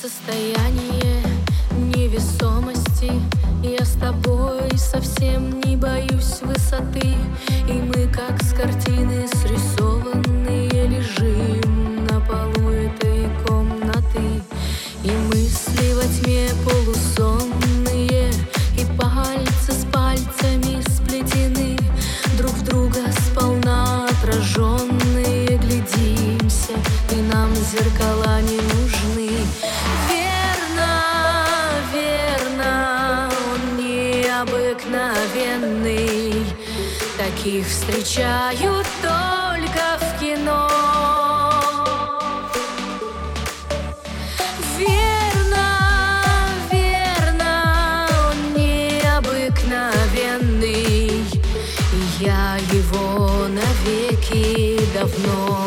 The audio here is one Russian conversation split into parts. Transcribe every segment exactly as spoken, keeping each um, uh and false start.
Состояние невесомости. Я с тобой совсем не боюсь высоты. И мы, как с картины срисованные, лежим на полу этой комнаты. И мысли во тьме полусонные, и пальцы с пальцами сплетены, друг в друга сполна отраженные. Глядимся, и нам зеркала не нужны. Верно, верно, он необыкновенный. Таких встречают только в кино. Верно, верно, он необыкновенный. И я его навеки давно.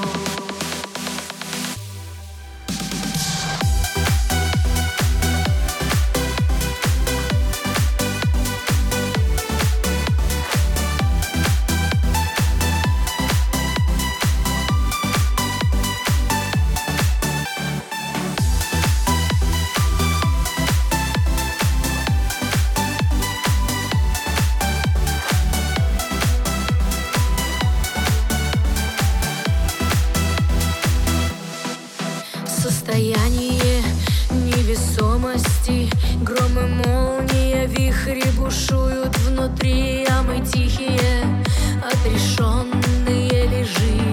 Состояние невесомости. Гром и молния, вихри бушуют внутри, а мы тихие, отрешенные лежим.